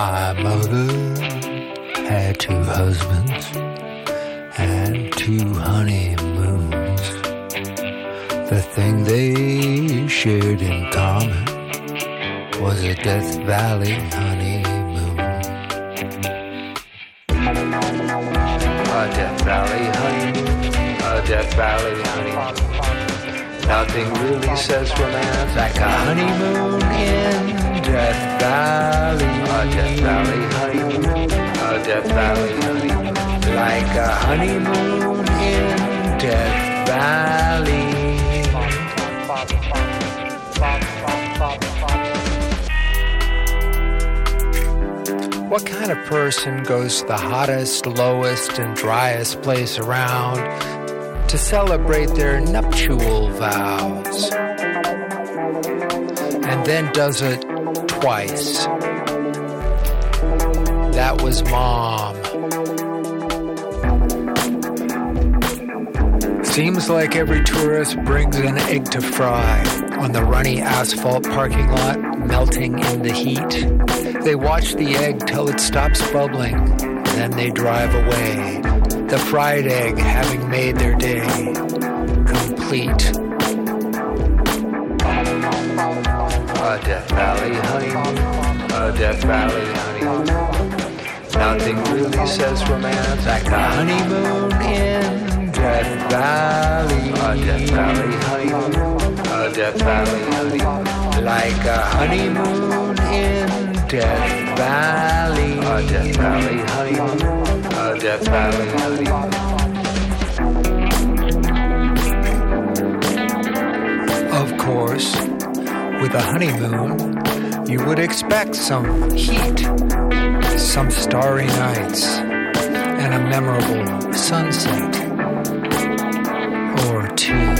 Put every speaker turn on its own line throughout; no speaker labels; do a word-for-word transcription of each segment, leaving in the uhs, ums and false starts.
My mother had two husbands and two honeymoons. The thing they shared in common was a Death Valley honeymoon. A Death Valley honeymoon, a Death Valley honeymoon. Nothing really says romance like a honeymoon in Death Valley. A Death Valley honeymoon, a Death Valley honeymoon. Like a honeymoon in Death Valley. What kind of person goes to the hottest, lowest, and driest place around to celebrate their nuptial vows, and then does it twice? That was Mom. Seems like every tourist brings an egg to fry on the runny asphalt parking lot, melting in the heat. They watch the egg till it stops bubbling, then they drive away. The fried egg having made their day complete. A Death Valley honeymoon, a Death Valley honeymoon. Nothing really says romance like a honeymoon in Death Valley. A Death Valley honeymoon, a Death Valley honeymoon. Like a honeymoon in Death Valley. A Death Valley honeymoon, a Death Valley honeymoon. Of course, with a honeymoon, you would expect some heat, some starry nights, and a memorable sunset or two.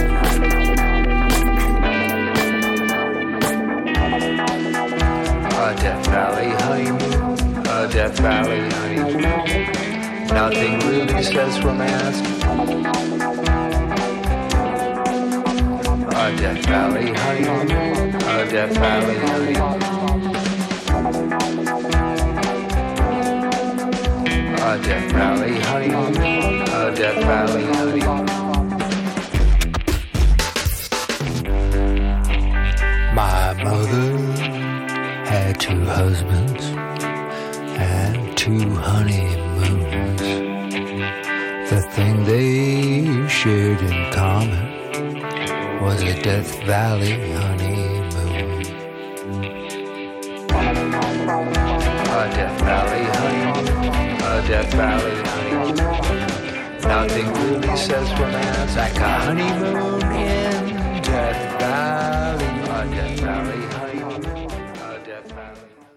A Death Valley honeymoon, a Death Valley honeymoon. Nothing really says romance. A Death Valley honeymoon, a Death Valley honeymoon. A Death Valley honeymoon, a Death Valley honeymoon. My mother had two husbands and two honeymoons. The thing they shared in common was a Death Valley honeymoon. A Death Valley honeymoon, a Death Valley honeymoon. Nothing really says romance like a honeymoon in Death Valley. A Death Valley honeymoon, a Death Valley.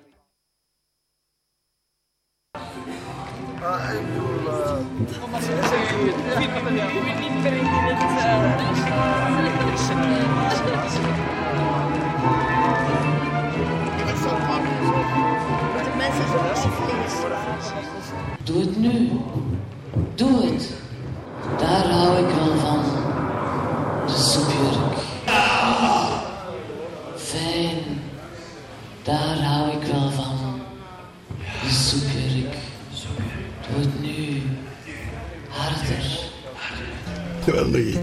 Doe het nu. Doe het. Daar hou ik wel van. De soepjurk. Fijn. Daar hou ik wel van. De soepjurk. Doe het nu. Harder.
Allee.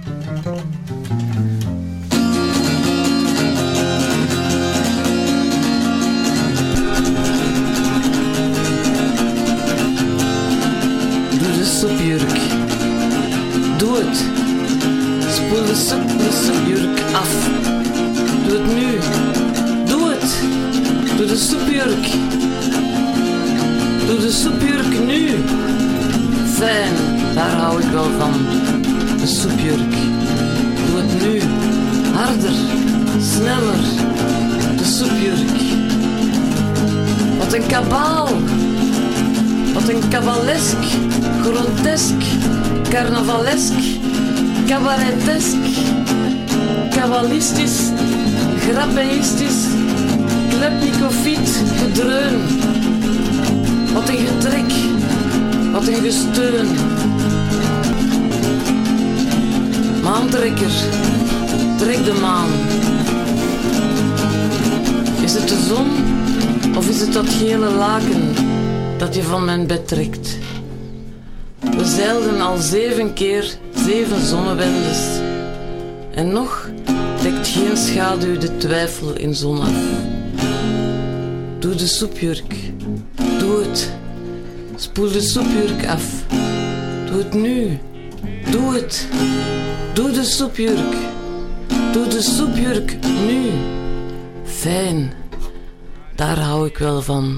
Soepjurk. Doe het. Spoel de, soep, de soepjurk af. Doe het nu. Doe het. Doe de soepjurk. Doe de soepjurk nu. Fijn, daar hou ik wel van. De soepjurk. Doe het nu. Harder. Sneller. De soepjurk. Wat een kabaal. Wat een kabalesk, grotesk, carnavalesk, cabaretesk, kabbalistisch, grappeistisch, klepnikofiet, gedreun. Wat een getrek, wat een gesteun. Maantrekker, trek de maan. Is het de zon of Of is het dat gele laken dat je van mijn bed trekt? We zeilden al zeven keer zeven zonnewendes. En nog dekt geen schaduw de twijfel in zon af. Doe de soepjurk, doe het. Spoel de soepjurk af. Doe het nu, doe het. Doe de soepjurk, doe de soepjurk nu. Fijn, daar hou ik wel van.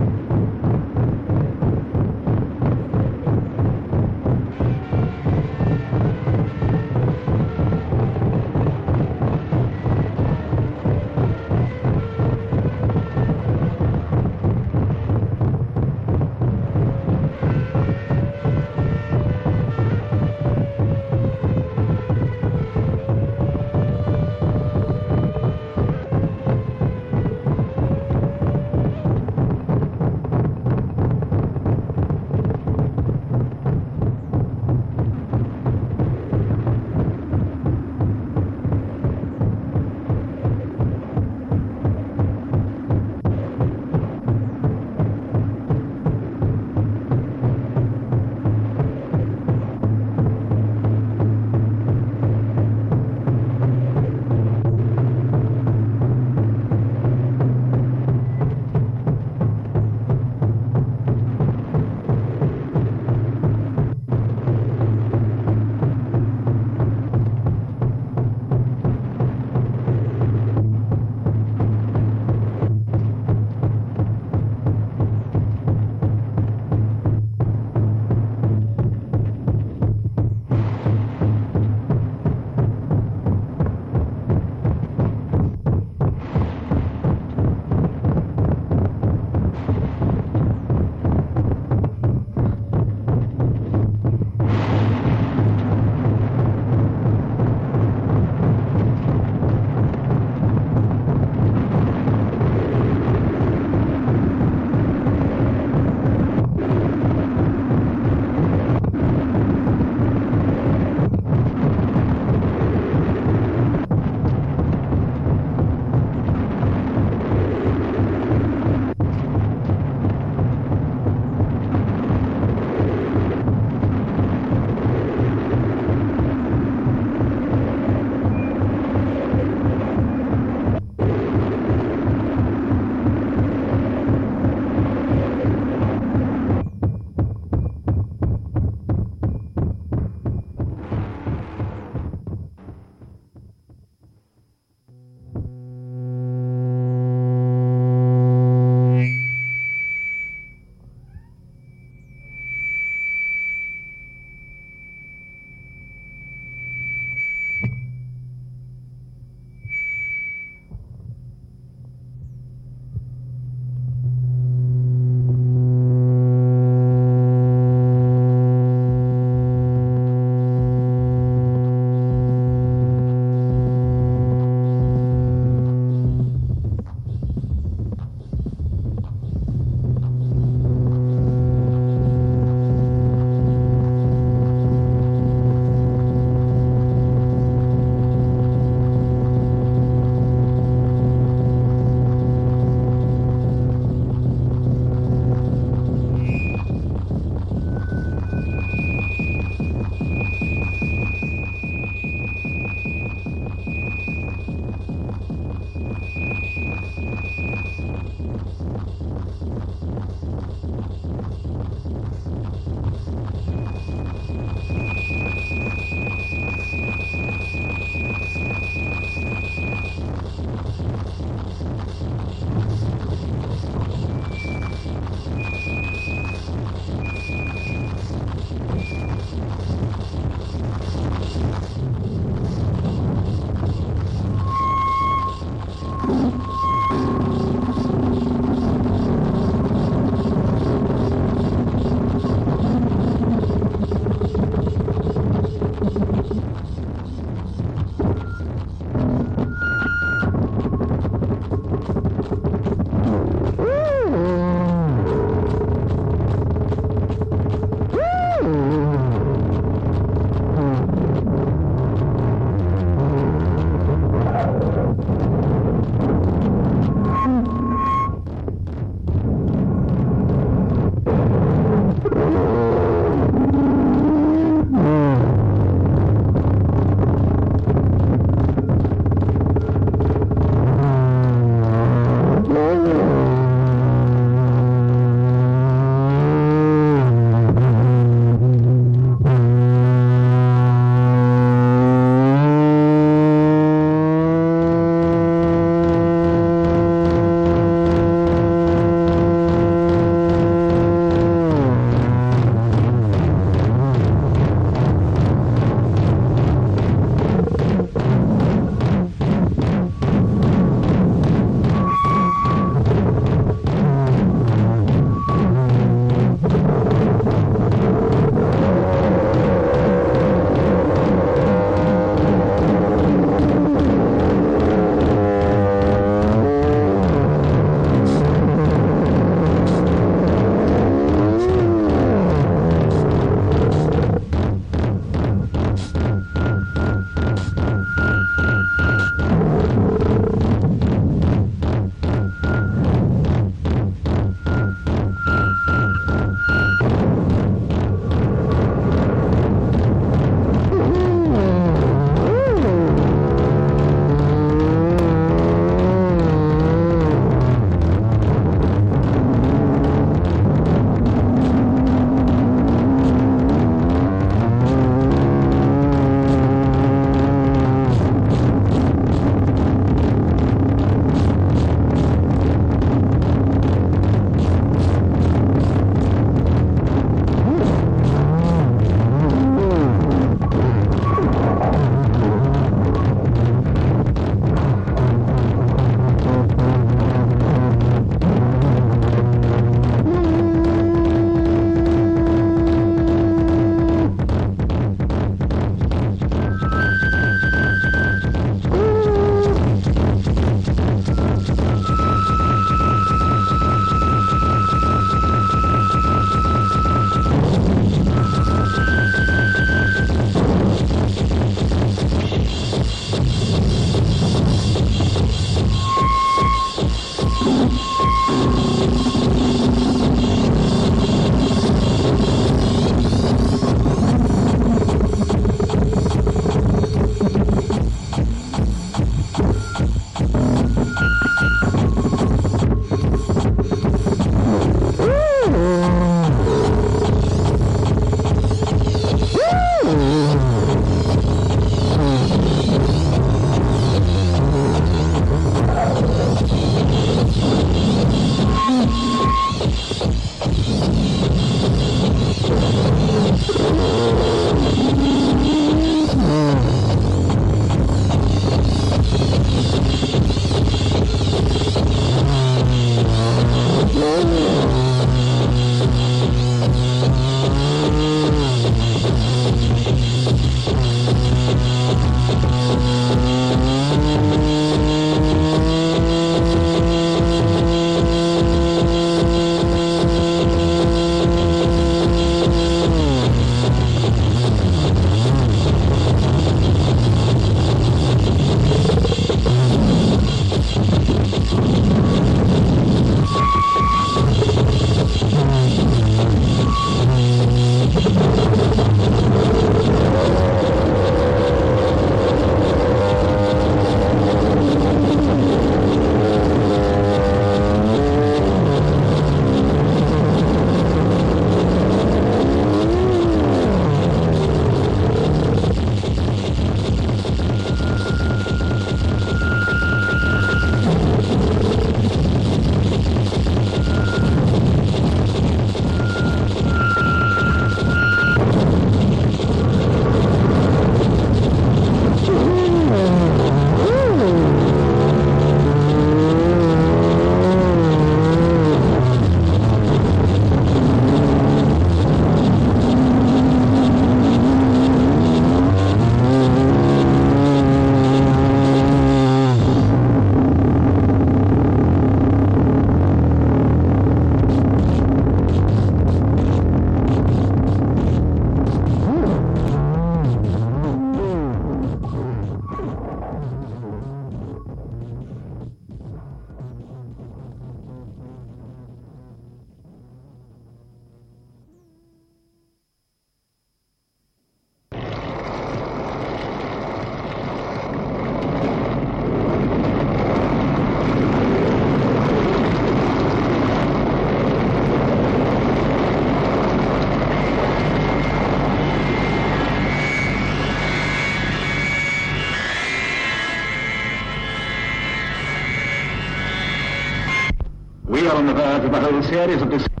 We are on the verge of a whole series of dis-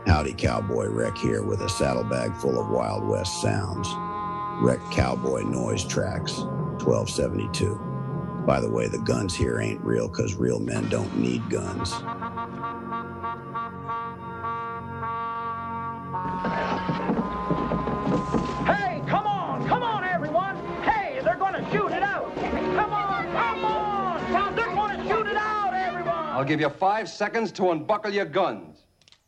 Howdy Cowboy, Rec here with a saddlebag full of Wild West sounds. Rec Cowboy Noise Tracks, twelve seventy-two. By the way, the guns here ain't real because real men don't need guns.
Hey, come on, come on, everyone. Hey, they're going to shoot it out. Come on, come on. Now, they're going to shoot it out, everyone.
I'll give you five seconds to unbuckle your guns.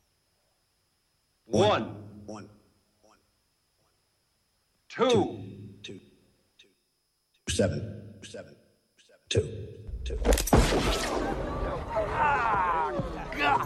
One.
One. One.
Two.
Two. Two. Seven. Seven. Seven. Two. Two.
Ah, God.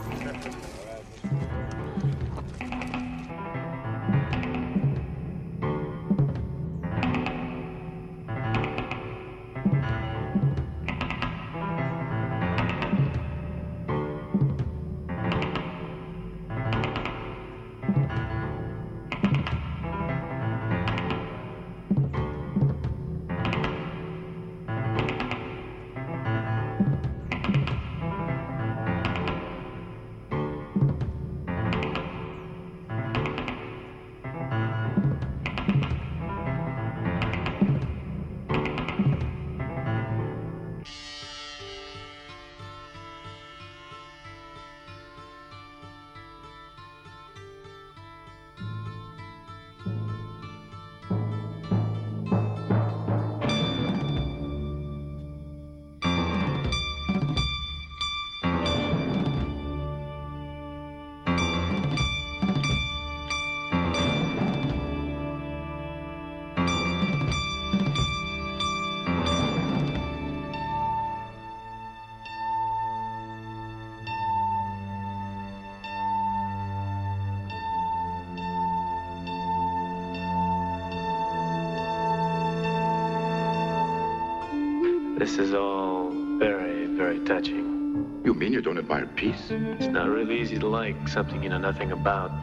This is all very, very touching.
You mean you don't admire peace?
It's not really easy to like something you know nothing about.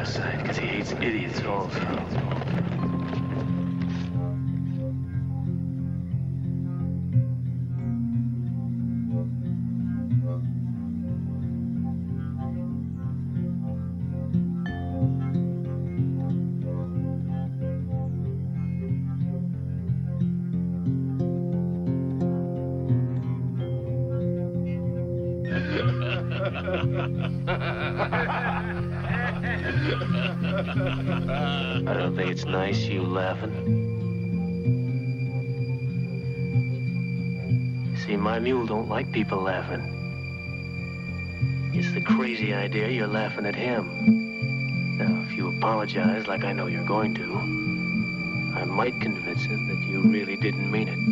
parasite, because he hates idiots also. I don't think it's nice, you laughing. See, my mule don't like people laughing. It's the crazy idea you're laughing at him. Now, if you apologize like I know you're going to, I might convince him that you really didn't mean it.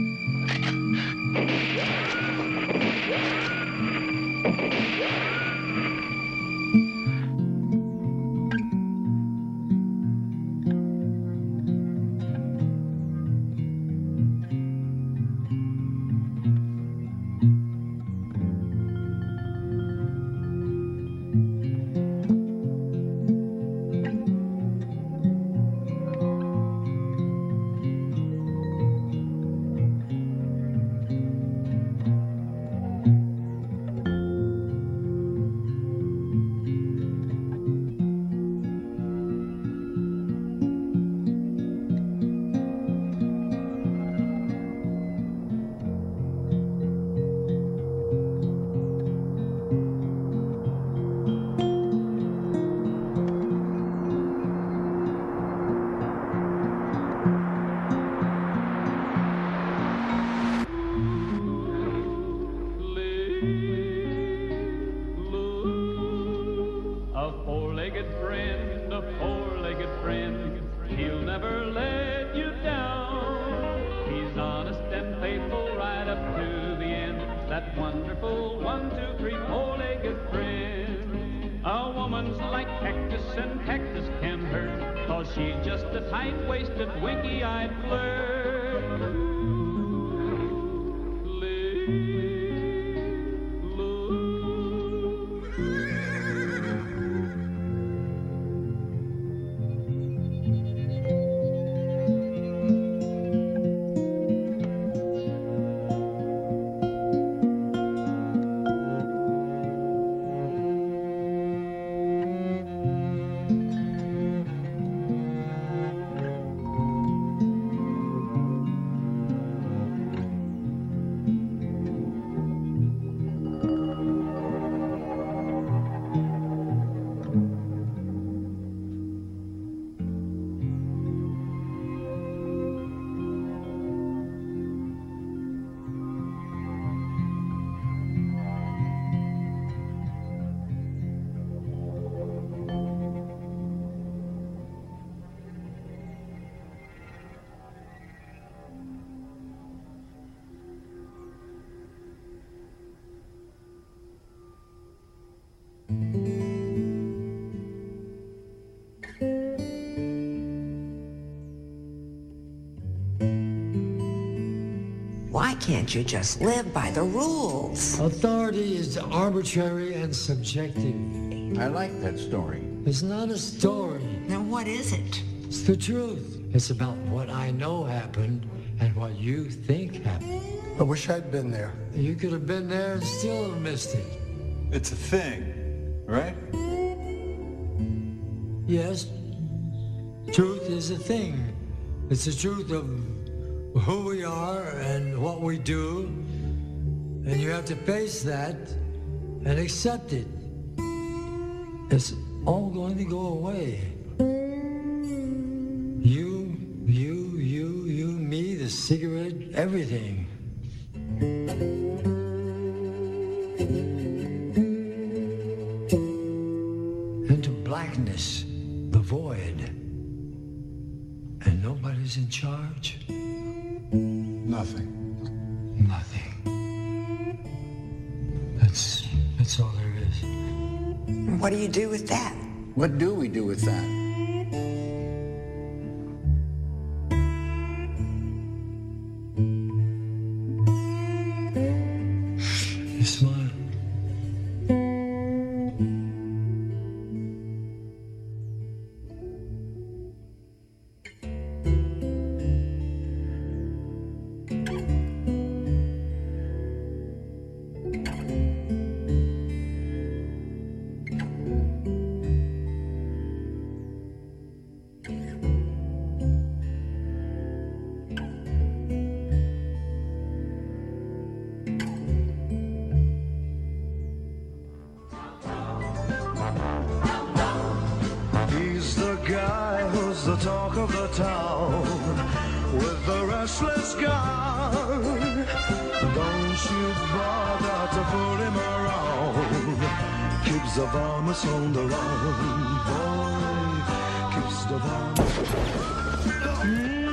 Why can't you just live by the rules?
Authority is arbitrary and subjective.
I like that story.
It's not a story.
Then what is it?
It's the truth. It's about what I know happened and what you think happened.
I wish I'd been there.
You could have been there and still have missed it.
It's a thing, right?
Yes. Truth is a thing. It's the truth of who we are and what we do. And you have to face that and accept it. It's all going to go away. You, you, you, you, me, the cigarette, everything. Into blackness, the void. And nobody's in charge.
Nothing.
Nothing. That's, that's all there is.
What do you do with that?
What do we do with that?
You smile.
was the talk of the town with the restless guy. Don't you bother to pull him around. Keeps the varmints on the run, boy. Keeps the varmints. Mm.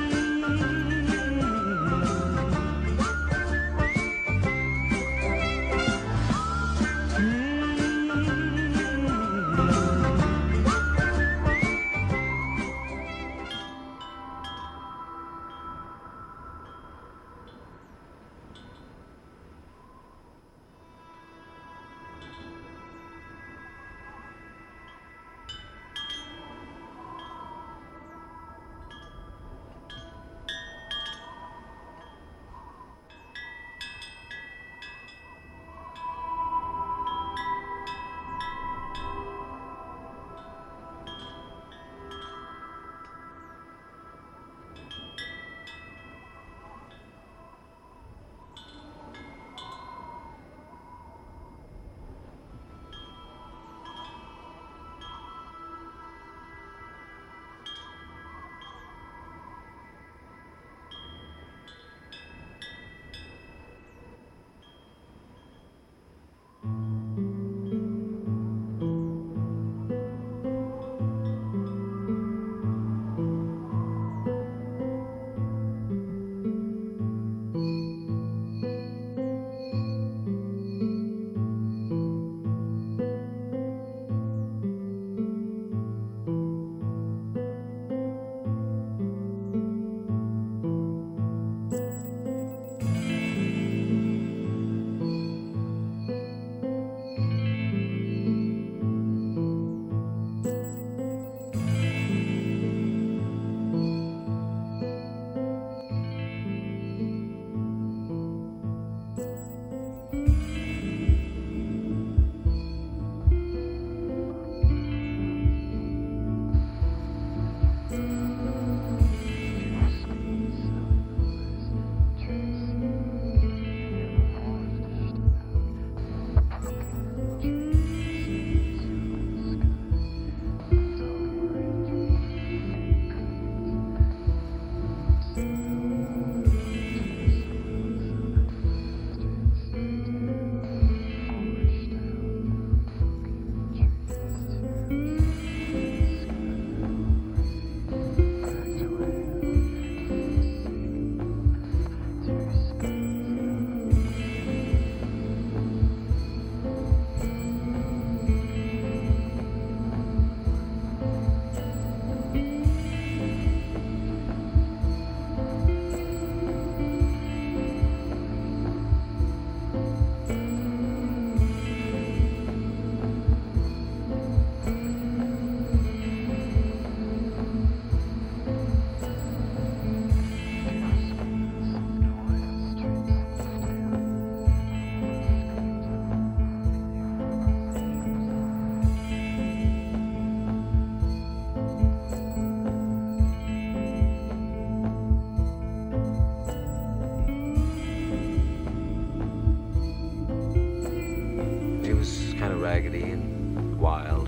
raggedy and wild.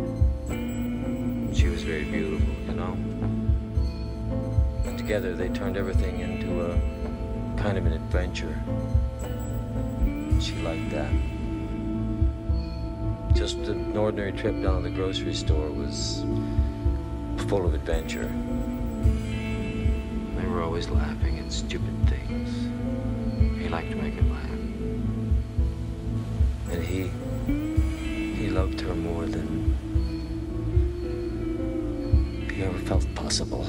She was very beautiful, you know. And together they turned everything into a kind of an adventure. She liked that. Just an ordinary trip down to the grocery store was full of adventure. They were always laughing at stupid things. He liked to make her laugh. And he, he loved her more than he ever felt possible.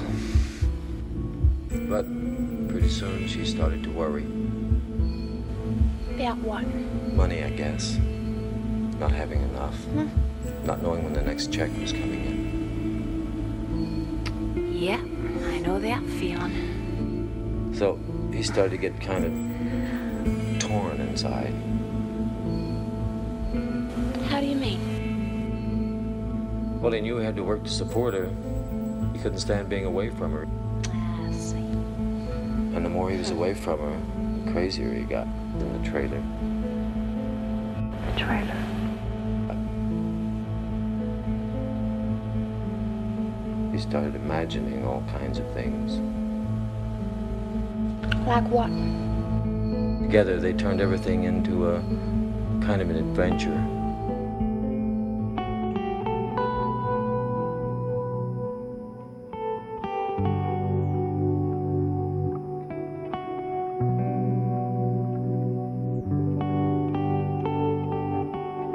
But pretty soon she started to worry.
About what?
Money, I guess. Not having enough.
Hmm.
Not knowing when the next check was coming in.
Yeah, I know that feeling.
So he started to get kind of torn inside.
How do you mean?
Well, he knew he had to work to support her. He couldn't stand being away from her.
I see.
And the more he was away from her, the crazier he got in the trailer.
The trailer?
He started imagining all kinds of things.
Like what?
Together, they turned everything into a kind of an adventure.